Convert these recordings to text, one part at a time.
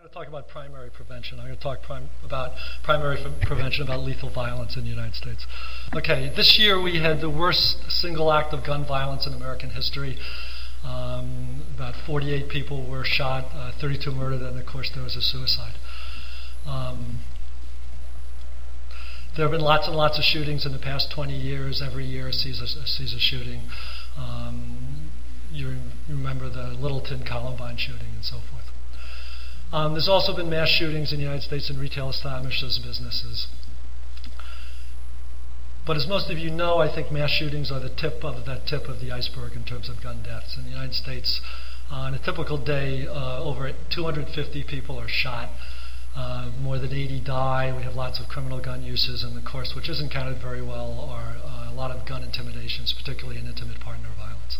going to talk about primary prevention. I'm going to talk about primary prevention, about lethal violence in the United States. Okay, this year we had the worst single act of gun violence in American history. About 48 people were shot, 32 murdered, and of course there was a suicide. There have been lots and lots of shootings in the past 20 years. Every year sees a shooting. You remember the Littleton Columbine shooting and so forth. There's also been mass shootings in the United States in retail establishments, businesses. But as most of you know, I think mass shootings are the tip of the iceberg in terms of gun deaths. In the United States, on a typical day, over 250 people are shot. More than 80 die. We have lots of criminal gun uses, and of course, which isn't counted very well, are a lot of gun intimidations, particularly in intimate partner violence.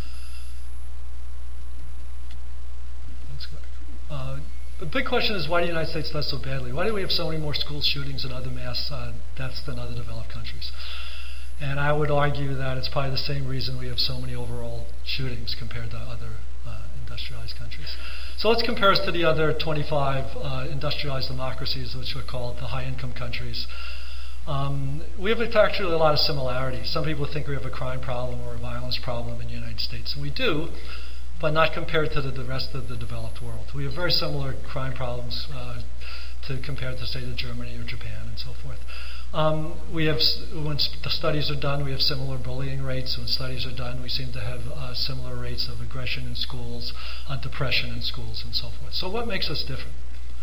The big question is, why do the United States does so badly? Why do we have so many more school shootings and other mass deaths than other developed countries? And I would argue that it's probably the same reason we have so many overall shootings compared to other industrialized countries. So let's compare us to the other 25 industrialized democracies, which are called the high-income countries. We have actually a lot of similarities. Some people think we have a crime problem or a violence problem in the United States, and we do, but not compared to the rest of the developed world. We have very similar crime problems compared to, say, to Germany or Japan and so forth. When the studies are done, we have similar bullying rates. When studies are done, we seem to have similar rates of aggression in schools, depression in schools, and so forth. So what makes us different?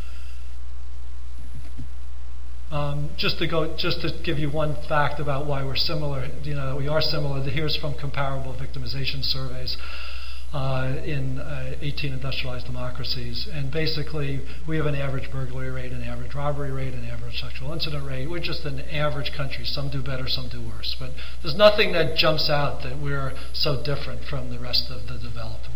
Just to give you one fact about why we're similar, we are similar. Here's from comparable victimization surveys in 18 industrialized democracies, and basically we have an average burglary rate, an average robbery rate, an average sexual incident rate. We're just an average country. Some do better, some do worse, but there's nothing that jumps out that we're so different from the rest of the developed world.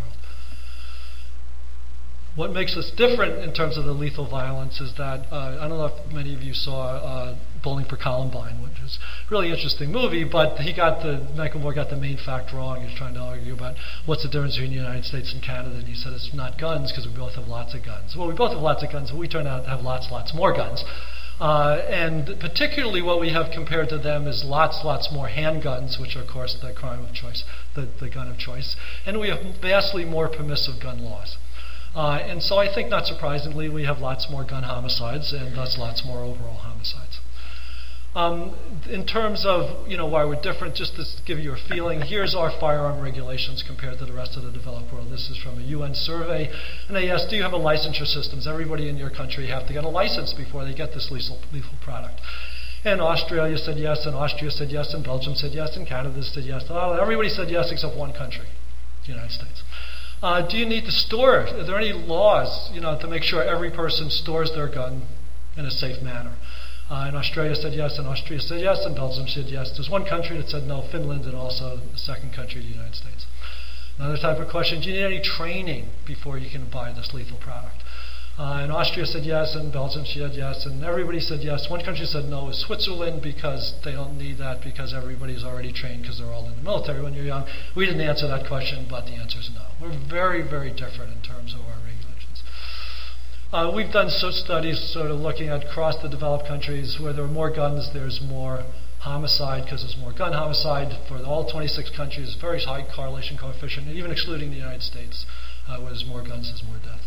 What makes us different in terms of the lethal violence is that, I don't know if many of you saw Bowling for Columbine, which is a really interesting movie, but Michael Moore got the main fact wrong. He was trying to argue about what's the difference between the United States and Canada, and he said it's not guns because we both have lots of guns. Well, we both have lots of guns, but we turn out to have lots more guns. And particularly what we have compared to them is lots more handguns, which are, of course, the crime of choice, the gun of choice. And we have vastly more permissive gun laws. And so I think, not surprisingly, we have lots more gun homicides and thus lots more overall homicides. In terms of why we're different, just to give you a feeling, here's our firearm regulations compared to the rest of the developed world. This is from a UN survey, and they asked, do you have a licensure system? Does everybody in your country have to get a license before they get this lethal product? And Australia said yes, and Austria said yes, and Belgium said yes, and Canada said yes. Everybody said yes except one country, the United States. Do you need to store it? Are there any laws, to make sure every person stores their gun in a safe manner? And Australia said yes, and Austria said yes, and Belgium said yes. There's one country that said no, Finland, and also the second country, the United States. Another type of question, do you need any training before you can buy this lethal product? And Austria said yes, and Belgium said yes, and everybody said yes. One country said no, is Switzerland, because they don't need that because everybody's already trained because they're all in the military when you're young. We didn't answer that question, but the answer is no. We're very, very different in terms of our regulations. We've done studies sort of looking at across the developed countries where there are more guns, there's more homicide because there's more gun homicide. For all 26 countries, very high correlation coefficient, even excluding the United States, where there's more guns, there's more death.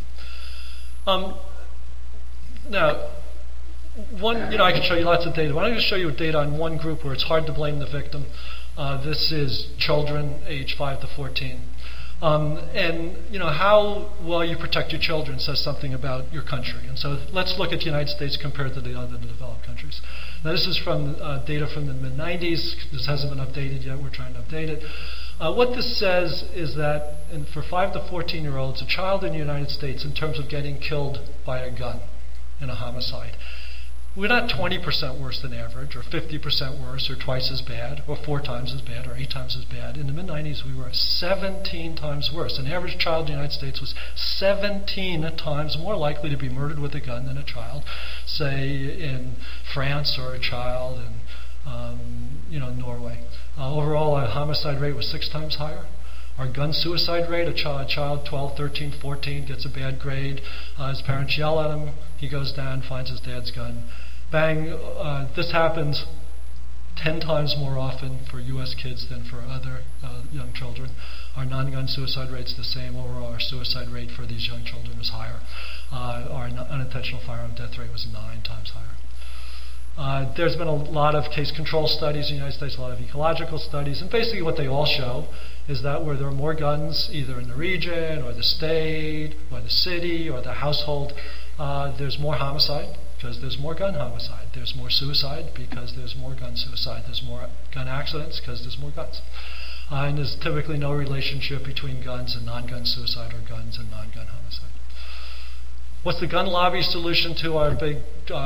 Now, I can show you lots of data, but I'm going to show you data on one group where it's hard to blame the victim. This is children age 5 to 14. And how well you protect your children says something about your country. And so let's look at the United States compared to the other developed countries. Now, this is from data from the mid-90s. This hasn't been updated yet. We're trying to update it. What this says is that for 5 to 14-year-olds, a child in the United States, in terms of getting killed by a gun in a homicide, we're not 20% worse than average, or 50% worse, or twice as bad, or 4 times as bad, or 8 times as bad. In the mid-90s, we were 17 times worse. An average child in the United States was 17 times more likely to be murdered with a gun than a child, say, in France, or a child in Norway. Overall, our homicide rate was 6 times higher. Our gun suicide rate, a child 12, 13, 14 gets a bad grade. His parents yell at him. He goes down, finds his dad's gun. Bang. This happens 10 times more often for U.S. kids than for other young children. Our non-gun suicide rate's the same. Overall, our suicide rate for these young children was higher. Our unintentional firearm death rate was 9 times higher. There's been a lot of case control studies in the United States, a lot of ecological studies, and basically what they all show is that where there are more guns, either in the region or the state or the city or the household, there's more homicide because there's more gun homicide. There's more suicide because there's more gun suicide. There's more gun accidents because there's more guns. And there's typically no relationship between guns and non-gun suicide or guns and non-gun homicide. What's the gun lobby solution to our big,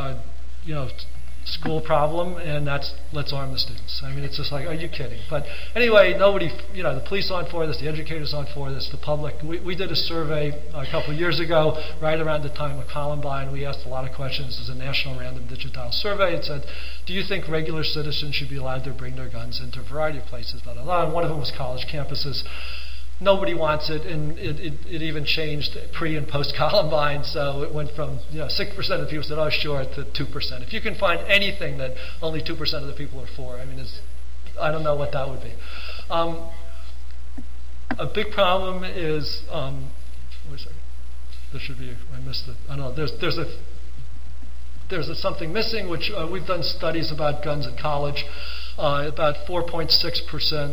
school problem? And that's let's arm the students. I mean, it's just like, are you kidding? But anyway, nobody, the police aren't for this, the educators aren't for this, the public. We did a survey a couple of years ago, right around the time of Columbine. We asked a lot of questions. It was a national random digital survey. It said, do you think regular citizens should be allowed to bring their guns into a variety of places? Blah, blah, blah. And one of them was college campuses. Nobody wants it, and it even changed pre and post Columbine. So it went from 6% of the people said, "Oh, sure," to 2%. If you can find anything that only 2% of the people are for, I mean, I don't know what that would be. A big problem is wait a second. There should be. I missed it. I don't know. There's something missing, which we've done studies about guns at college. About 4.6%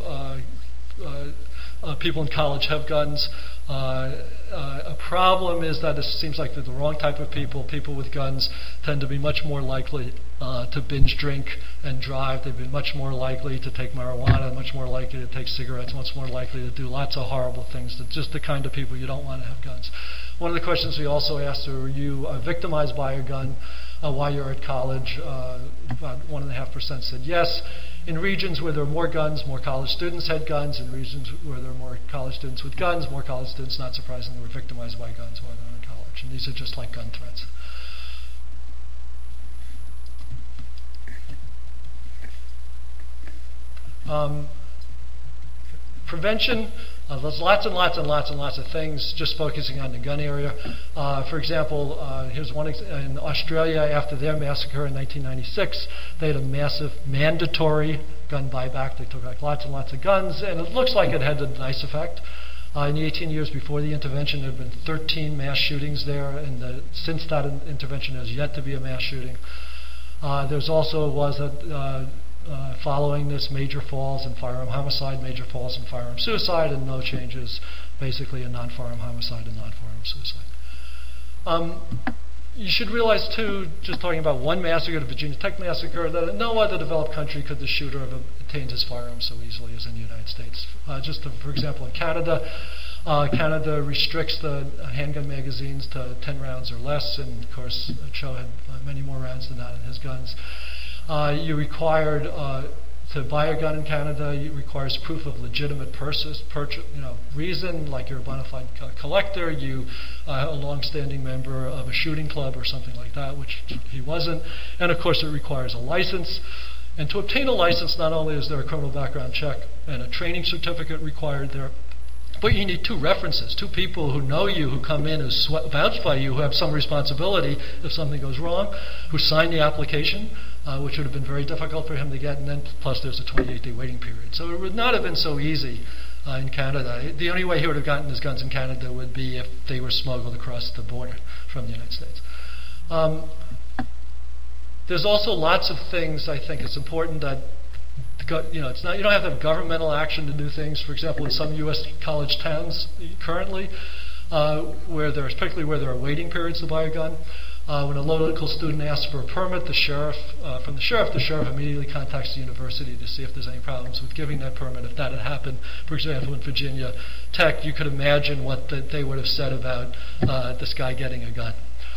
of people in college have guns. A problem is that it seems like they're the wrong type of people. People with guns tend to be much more likely to binge drink and drive. They've been much more likely to take marijuana, much more likely to take cigarettes, much more likely to do lots of horrible things. Just the kind of people you don't want to have guns. One of the questions we also asked were you victimized by a gun while you're at college? About 1.5% said yes. In regions where there are more guns, more college students had guns. In regions where there are more college students with guns, more college students, not surprisingly, were victimized by guns while they were in college. And these are just like gun threats. Prevention. There's lots and lots and lots and lots of things just focusing on the gun area. For example, here's one in Australia after their massacre in 1996. They had a massive mandatory gun buyback. They took back lots and lots of guns, and it looks like it had a nice effect. In the 18 years before the intervention, there had been 13 mass shootings there, and since that intervention, there's yet to be a mass shooting. There's also following this, major falls in firearm homicide, major falls in firearm suicide, and no changes basically in non-firearm homicide and non-firearm suicide. You should realize too, just talking about one massacre, the Virginia Tech massacre, that in no other developed country could the shooter have obtained his firearm so easily as in the United States. For example, in Canada, Canada restricts the handgun magazines to 10 rounds or less, and of course Cho had many more rounds than that in his guns. You required to buy a gun in Canada. It requires proof of legitimate purchase, reason, like you're a bona fide collector, you a long-standing member of a shooting club or something like that, which he wasn't. And of course, it requires a license. And to obtain a license, not only is there a criminal background check and a training certificate required there, but you need two references, two people who know you, who come in, who vouch by you, who have some responsibility if something goes wrong, who sign the application, which would have been very difficult for him to get, and then plus there's a 28-day waiting period. So it would not have been so easy in Canada. The only way he would have gotten his guns in Canada would be if they were smuggled across the border from the United States. There's also lots of things I think it's important that it's not. You don't have to have governmental action to do things. For example, in some U.S. college towns currently, particularly where there are waiting periods to buy a gun, when a local student asks for a permit, the sheriff immediately contacts the university to see if there's any problems with giving that permit. If that had happened, for example, in Virginia Tech, you could imagine what they would have said about this guy getting a gun.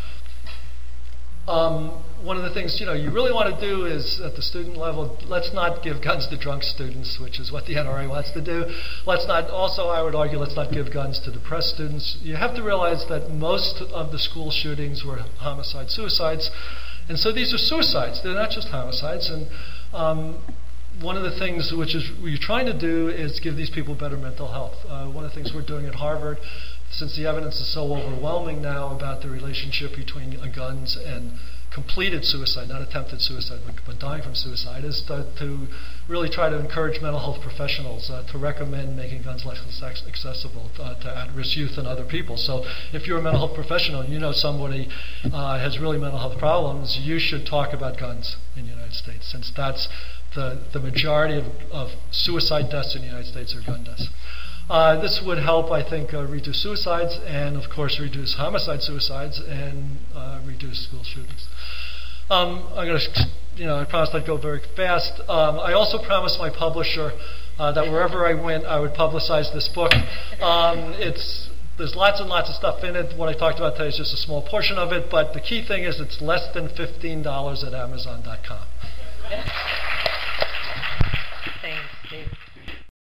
One of the things you really want to do is at the student level, let's not give guns to drunk students, which is what the NRA wants to do. I would argue, let's not give guns to depressed students. You have to realize that most of the school shootings were homicide, suicides, and so these are suicides. They're not just homicides. And one of the things which is we're trying to do is give these people better mental health. One of the things we're doing at Harvard, since the evidence is so overwhelming now about the relationship between guns and completed suicide, not attempted suicide, but dying from suicide, is to really try to encourage mental health professionals to recommend making guns less accessible to at-risk youth and other people. So if you're a mental health professional and you know somebody has really mental health problems, you should talk about guns in the United States, since that's the majority of suicide deaths in the United States are gun deaths. This would help, I think, reduce suicides and, of course, reduce homicide suicides and reduce school shootings. I'm going to, I promised I'd go very fast. I also promised my publisher that wherever I went, I would publicize this book. There's lots and lots of stuff in it. What I talked about today is just a small portion of it, but the key thing is it's less than $15 at Amazon.com.